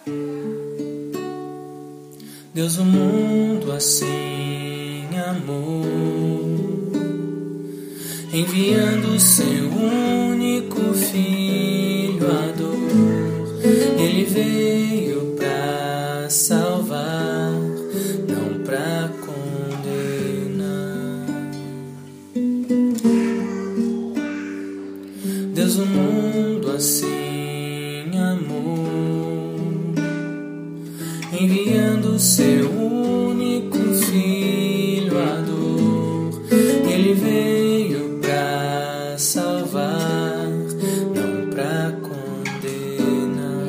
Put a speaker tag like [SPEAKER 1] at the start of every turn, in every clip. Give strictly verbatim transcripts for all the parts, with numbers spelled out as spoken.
[SPEAKER 1] Deus o mundo assim amou, enviando seu único filho à dor. Ele veio pra salvar, não pra condenar. Deus o mundo assim amou, enviando seu único filho à dor. Ele veio pra salvar, não pra condenar.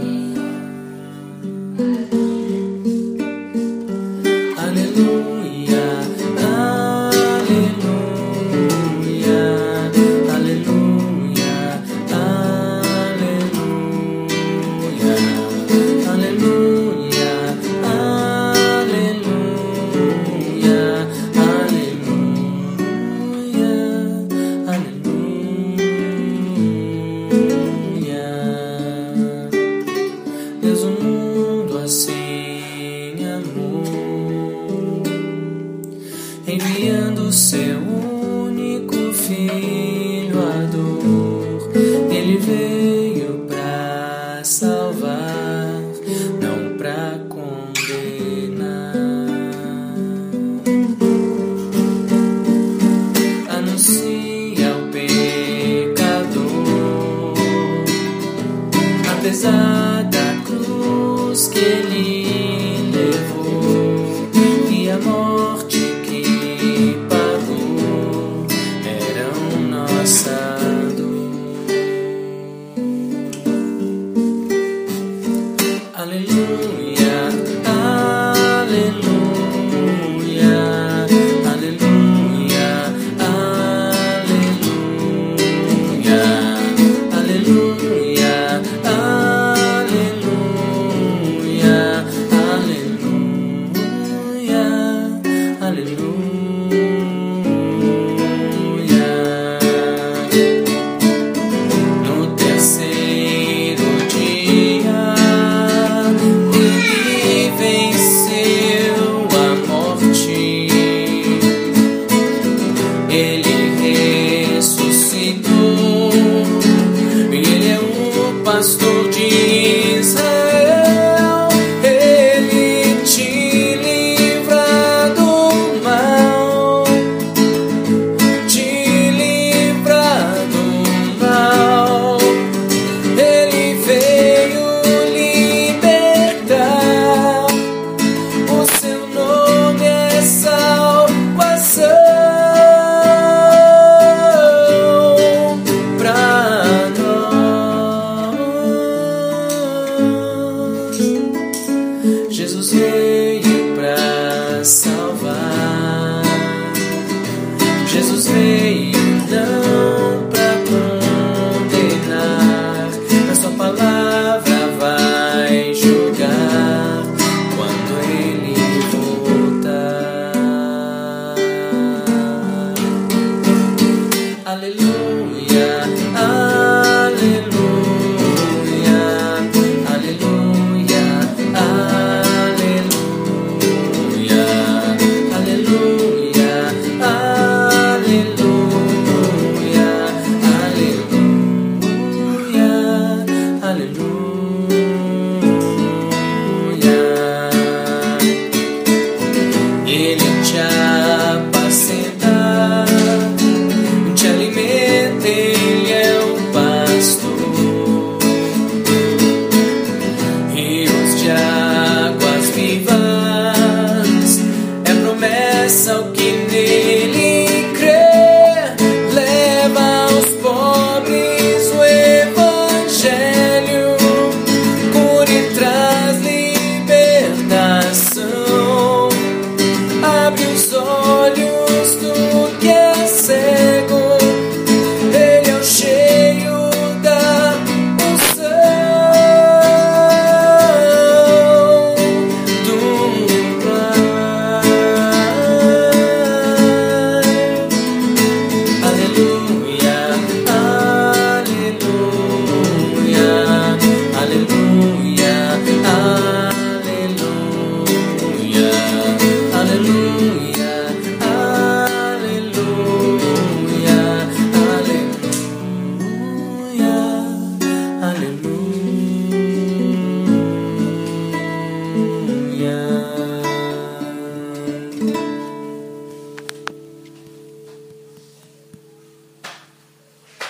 [SPEAKER 1] Aleluia, aleluia, aleluia, aleluia, aleluia. Deus o mundo assim amou, enviando seu único filho à dor. Ele veio pra salvar, não pra condenar. Anuncia ao pecador, apesar da cruz que ele levou, e a morte que pagou era nossa dor. Aleluia.